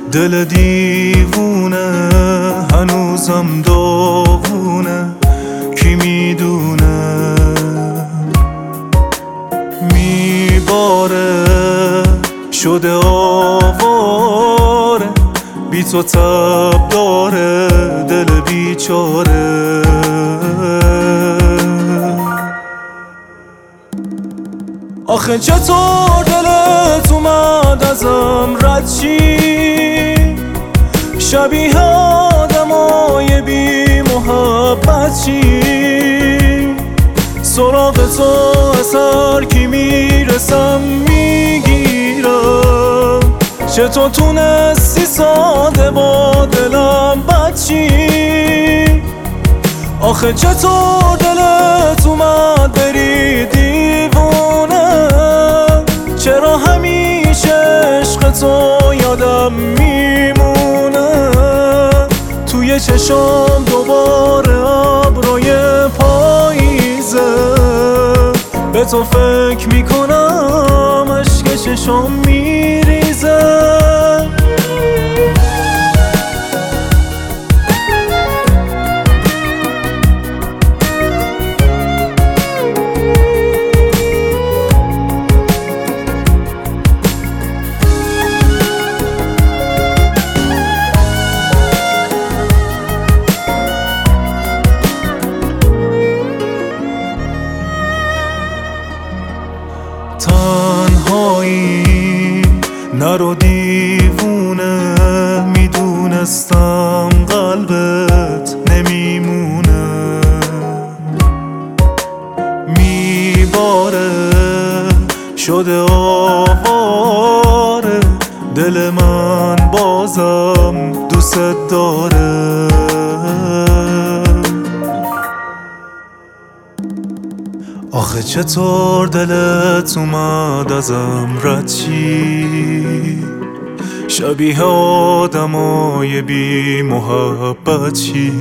دل دیوونه هنوزم داغونه، کی میدونه میباره شده آواره، بی تو تب داره دل بیچاره. آخه چطور دلت اومد ازم رد چی، شبیه آدمای بی محبت چی، سراغ تو اثر کی میرسم میگیرم، چطور تونستی ساده با دلم بد چی. آخه چطور دلت اومد بری دیوونه، چرا همیشه عشق تو یادم میمونه، توی چشام دوباره ابرای پاییزه، به تو فکر میکنم اشک چشام میریزه. تنهایی نرو دیوونه، میدونستم قلبت نمیمونه، میباره شده آواره، دل من بازم دوست داره. آخه چطور دلت اومد ازم رد چی، شبیه آدمای بی محبت چی،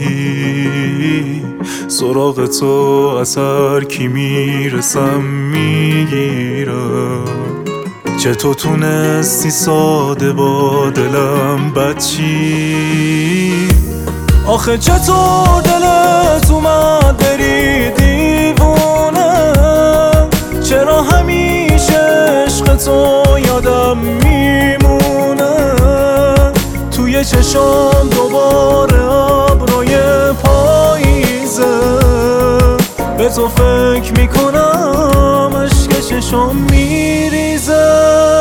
سراغ تو اثر کی میرسم میگیرم، چطور تونستی ساده با دلم بد چی. آخه چطور دلت اومد بری دیوونه، چرا همیشه عشق تو یادم میمونه، توی چشام دوباره ابرای پاییزه، به تو فکر میکنم اشک چشام میریزه.